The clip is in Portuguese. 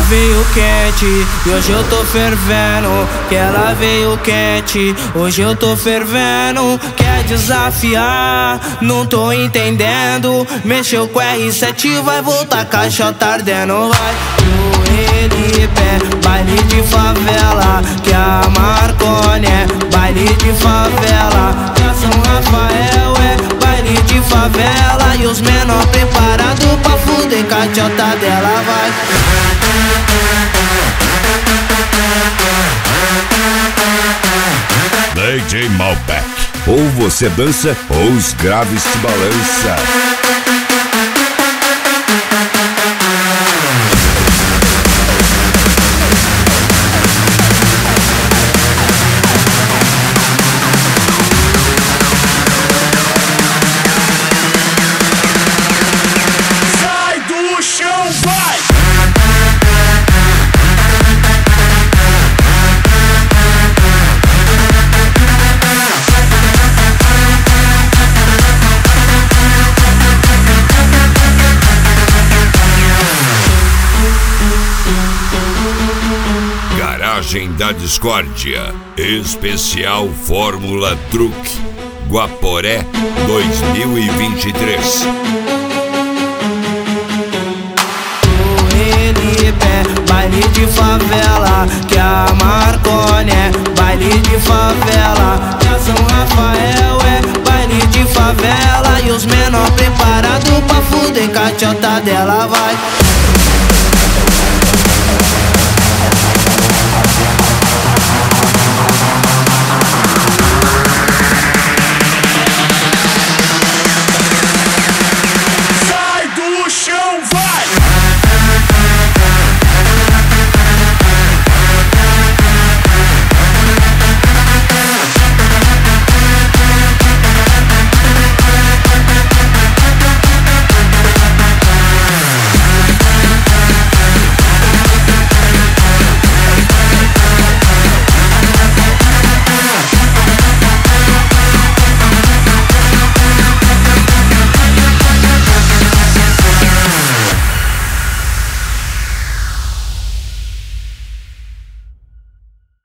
veio quente e hoje eu tô fervendo. Que ela veio quente, hoje eu tô fervendo. Quer desafiar, não tô entendendo. Mexeu com R7, vai voltar caixa tá ardendo. Vai pro Elipé, baile de favela. Que a Marconi é baile de favela. Que a São Rafael é baile de favela. E os menor preparados pra fuder com a tchota dela. Vai. DJ Malbec. Ou você dança ou os graves te balança. Sai do chão, vai! Garagem da Discórdia, especial Fórmula Truck, Guaporé 2023. O Elipé, baile de favela. Que a Marconi é baile de favela. Que a São Rafael é baile de favela. E os menor preparados pra fuder com a tchota dela. Vai.